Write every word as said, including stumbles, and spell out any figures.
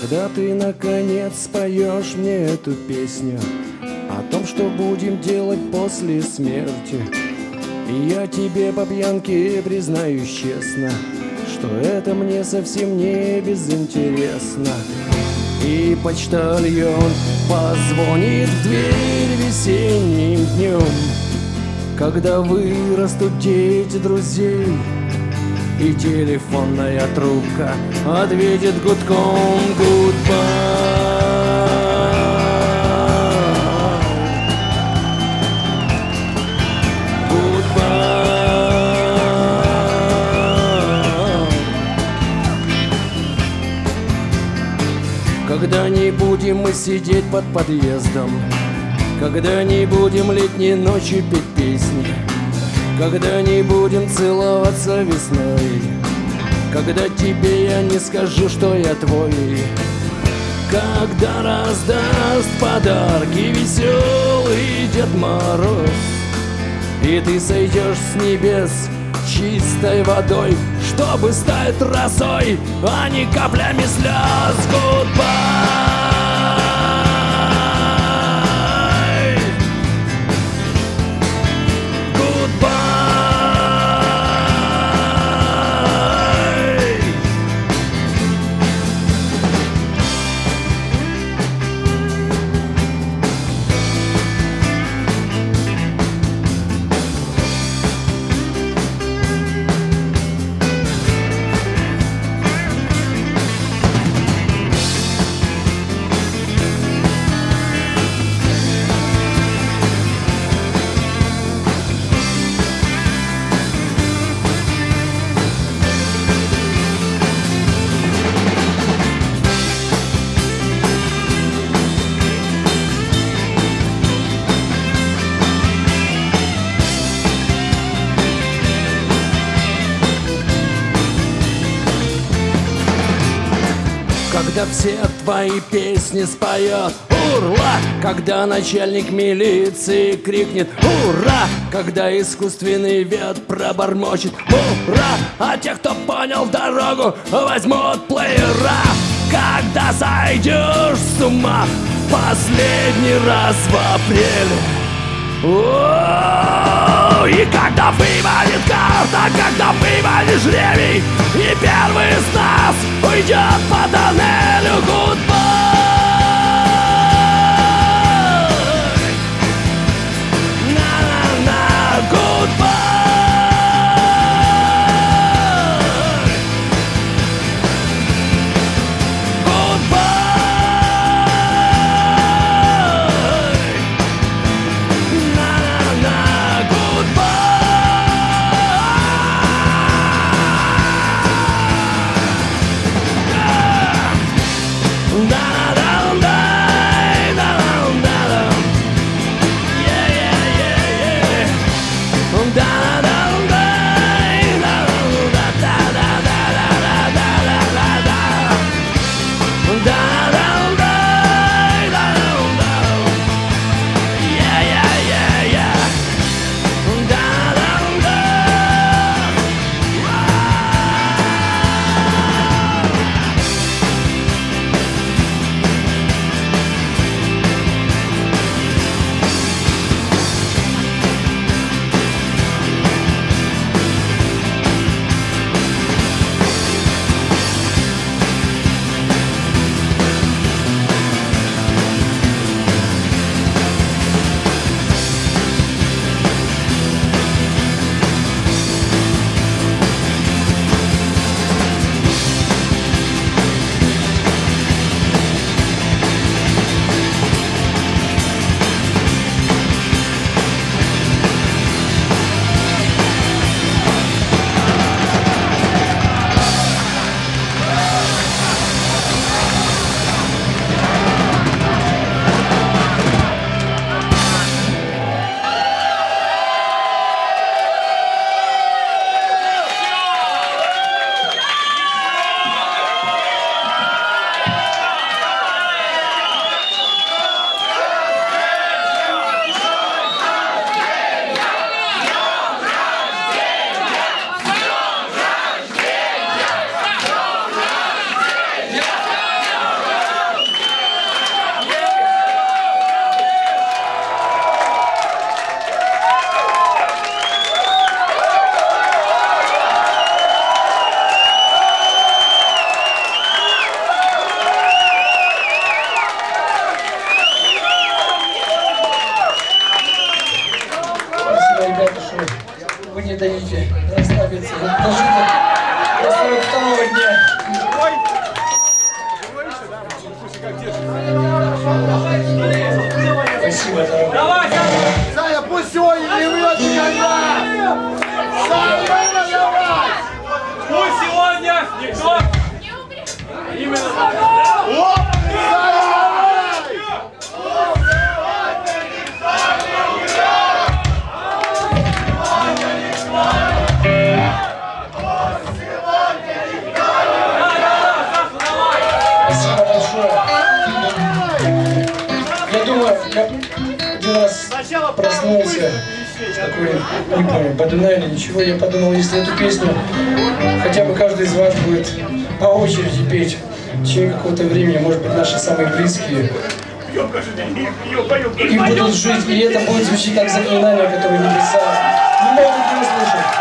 Когда ты наконец споешь мне эту песню о том, что будем делать после смерти, и я тебе по пьянке признаюсь честно, что это мне совсем не безинтересно. И почтальон позвонит в дверь весенним днем, когда вырастут дети друзей, и телефонная трубка ответит гудком goodbye. Когда не будем мы сидеть под подъездом, когда не будем летней ночью петь песни, когда не будем целоваться весной, когда тебе я не скажу, что я твой, когда раздаст подарки веселый Дед Мороз, и ты сойдешь с небес чистой водой, чтобы стать росой, а не каплями слез. Goodbye. Когда все твои песни споет ура, когда начальник милиции крикнет ура, когда искусственный вет пробормочет ура, а те, кто понял дорогу, возьмут плеера. Когда сойдешь с ума последний раз в апреле, о, и когда вывалит карта, когда вывалит жребий, и первый из нас уйдет по тоннелю. Goodbye. На-на-на, goodbye. что вы не даете расслабиться, дожить до сорок второго дня. Спасибо, дорогой. Саня, пусть сегодня не врет никогда! Саня, давай! Пусть сегодня никто именно Оп! Саня, давай! Спасибо большое. Я думаю, я один раз проснулся, такой, не помню, Бадуна или ничего, я подумал, если эту песню хотя бы каждый из вас будет по очереди петь в течение какого-то времени, может быть, наши самые близкие, и будут жить, и это будет звучать как заклинание, которое небеса не могут не услышать.